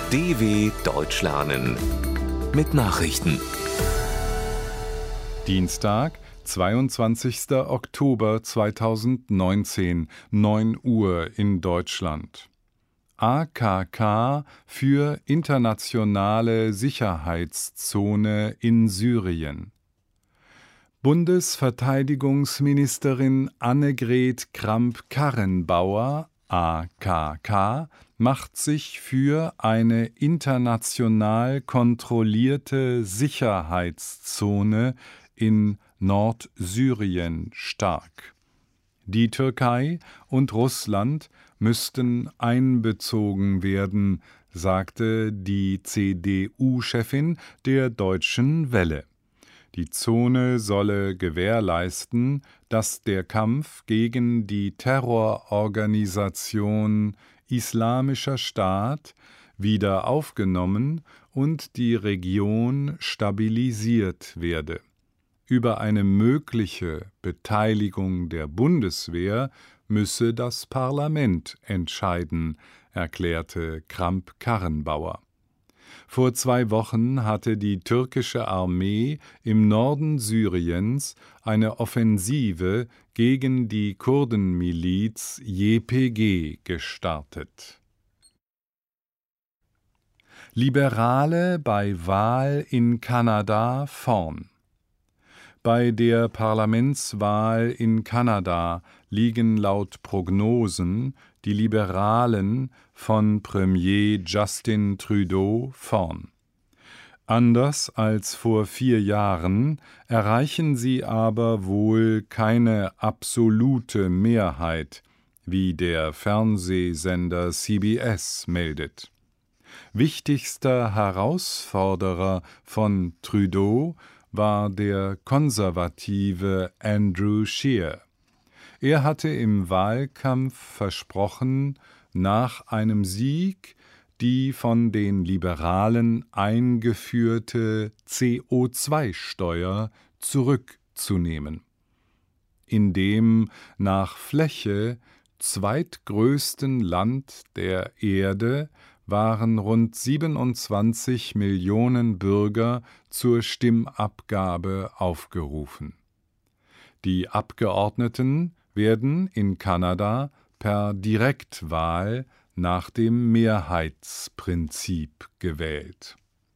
DW Deutsch lernen mit Nachrichten. Dienstag, 22. Oktober 2019, 9 Uhr in Deutschland. AKK für internationale Sicherheitszone in Syrien. Bundesverteidigungsministerin Annegret Kramp-Karrenbauer, AKK, macht sich für eine international kontrollierte Sicherheitszone in Nordsyrien stark. Die Türkei und Russland müssten einbezogen werden, sagte die CDU-Chefin der Deutschen Welle. Die Zone solle gewährleisten, dass der Kampf gegen die Terrororganisation Islamischer Staat wieder aufgenommen und die Region stabilisiert werde. Über eine mögliche Beteiligung der Bundeswehr müsse das Parlament entscheiden, erklärte Kramp-Karrenbauer. Vor 2 Wochen hatte die türkische Armee im Norden Syriens eine Offensive gegen die Kurdenmiliz YPG gestartet. Liberale bei Wahl in Kanada vorn. Bei der Parlamentswahl in Kanada liegen laut Prognosen die Liberalen von Premier Justin Trudeau vorn. Anders als vor 4 Jahren erreichen sie aber wohl keine absolute Mehrheit, wie der Fernsehsender CBS meldet. Wichtigster Herausforderer von Trudeau war der konservative Andrew Scheer. Er hatte im Wahlkampf versprochen, nach einem Sieg die von den Liberalen eingeführte CO2-Steuer zurückzunehmen. In dem nach Fläche zweitgrößten Land der Erde waren rund 27 Millionen Bürger zur Stimmabgabe aufgerufen. Die Abgeordneten werden in Kanada per Direktwahl nach dem Mehrheitsprinzip gewählt.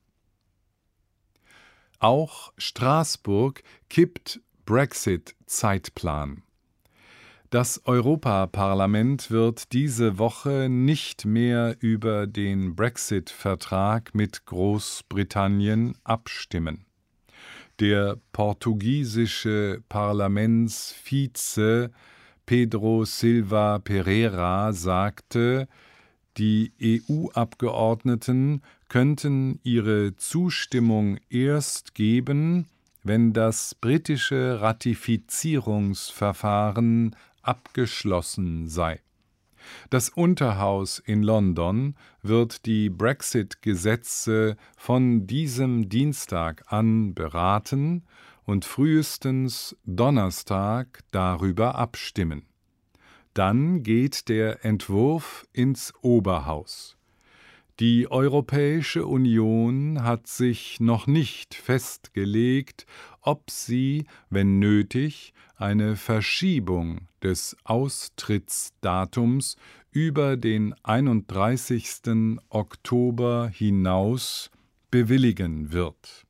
Auch Straßburg kippt Brexit-Zeitplan. Das Europaparlament wird diese Woche nicht mehr über den Brexit-Vertrag mit Großbritannien abstimmen. Der portugiesische Parlamentsvize Pedro Silva Pereira sagte, die EU-Abgeordneten könnten ihre Zustimmung erst geben, wenn das britische Ratifizierungsverfahren abgeschlossen sei. Das Unterhaus in London wird die Brexit-Gesetze von diesem Dienstag an beraten und frühestens Donnerstag darüber abstimmen. Dann geht der Entwurf ins Oberhaus. Die Europäische Union hat sich noch nicht festgelegt, ob sie, wenn nötig, eine Verschiebung des Austrittsdatums über den 31. Oktober hinaus bewilligen wird.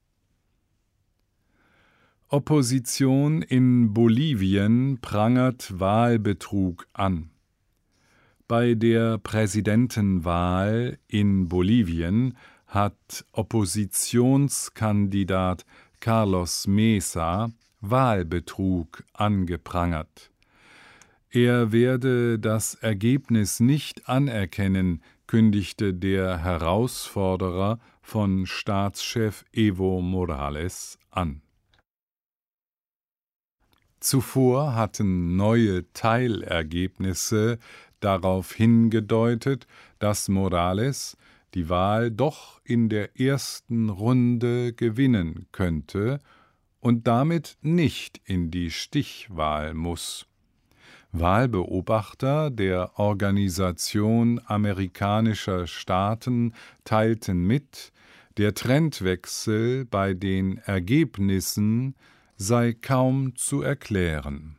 Opposition in Bolivien prangert Wahlbetrug an. Bei der Präsidentenwahl in Bolivien hat Oppositionskandidat Carlos Mesa Wahlbetrug angeprangert. Er werde das Ergebnis nicht anerkennen, kündigte der Herausforderer von Staatschef Evo Morales an. Zuvor hatten neue Teilergebnisse darauf hingedeutet, dass Morales die Wahl doch in der ersten Runde gewinnen könnte und damit nicht in die Stichwahl muss. Wahlbeobachter der Organisation amerikanischer Staaten teilten mit, der Trendwechsel bei den Ergebnissen sei kaum zu erklären.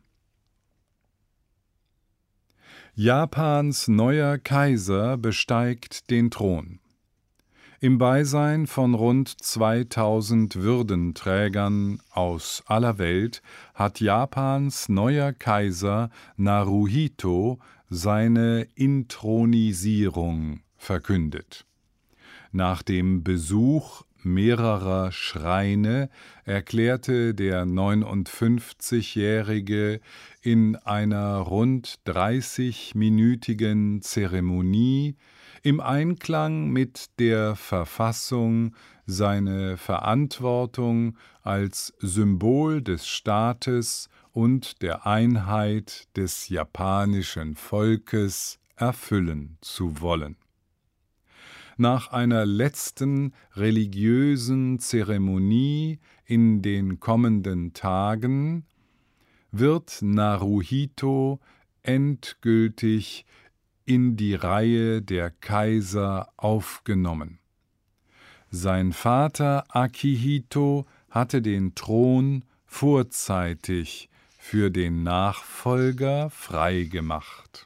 Japans neuer Kaiser besteigt den Thron. Im Beisein von rund 2000 Würdenträgern aus aller Welt hat Japans neuer Kaiser Naruhito seine Inthronisierung verkündet. Nach dem Besuch mehrerer Schreine erklärte der 59-Jährige in einer rund 30-minütigen Zeremonie im Einklang mit der Verfassung seine Verantwortung als Symbol des Staates und der Einheit des japanischen Volkes erfüllen zu wollen. Nach einer letzten religiösen Zeremonie in den kommenden Tagen wird Naruhito endgültig in die Reihe der Kaiser aufgenommen. Sein Vater Akihito hatte den Thron vorzeitig für den Nachfolger freigemacht.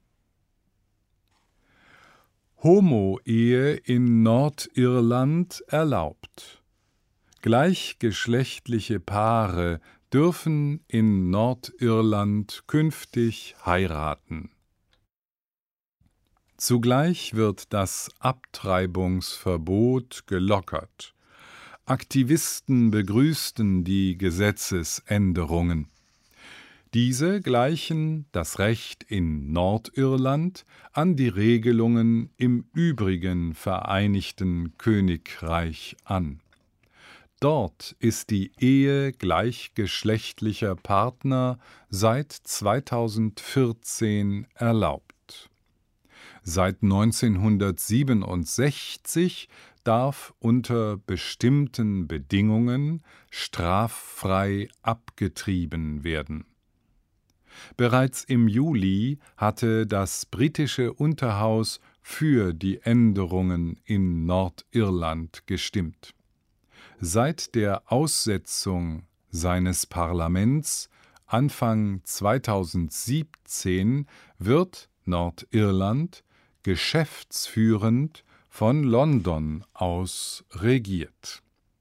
Homo-Ehe in Nordirland erlaubt. Gleichgeschlechtliche Paare dürfen in Nordirland künftig heiraten. Zugleich wird das Abtreibungsverbot gelockert. Aktivisten begrüßten die Gesetzesänderungen. Diese gleichen das Recht in Nordirland an die Regelungen im übrigen Vereinigten Königreich an. Dort ist die Ehe gleichgeschlechtlicher Partner seit 2014 erlaubt. Seit 1967 darf unter bestimmten Bedingungen straffrei abgetrieben werden. Bereits im Juli hatte das britische Unterhaus für die Änderungen in Nordirland gestimmt. Seit der Aussetzung seines Parlaments Anfang 2017 wird Nordirland geschäftsführend von London aus regiert.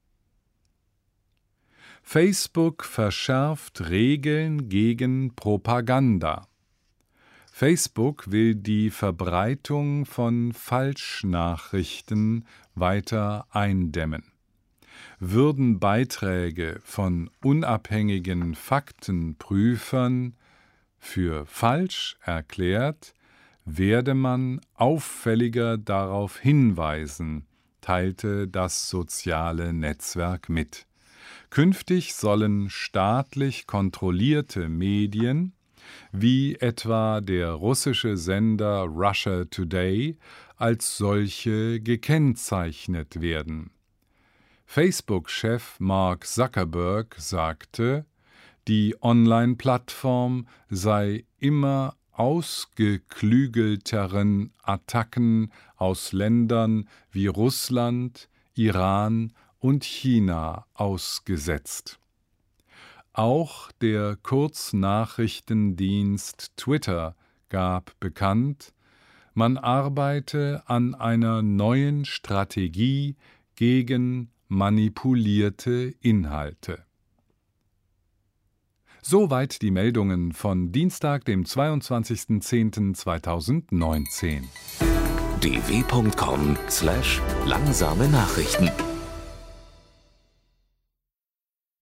Facebook verschärft Regeln gegen Propaganda. Facebook will die Verbreitung von Falschnachrichten weiter eindämmen. Würden Beiträge von unabhängigen Faktenprüfern für falsch erklärt, werde man auffälliger darauf hinweisen, teilte das soziale Netzwerk mit. Künftig sollen staatlich kontrollierte Medien, wie etwa der russische Sender Russia Today, als solche gekennzeichnet werden. Facebook-Chef Mark Zuckerberg sagte, die Online-Plattform sei immer ausgeklügelteren Attacken aus Ländern wie Russland, Iran und China ausgesetzt. Auch der Kurznachrichtendienst Twitter gab bekannt, man arbeite an einer neuen Strategie gegen manipulierte Inhalte. Soweit die Meldungen von Dienstag, dem 22.10.2019. dw.com/langsame Nachrichten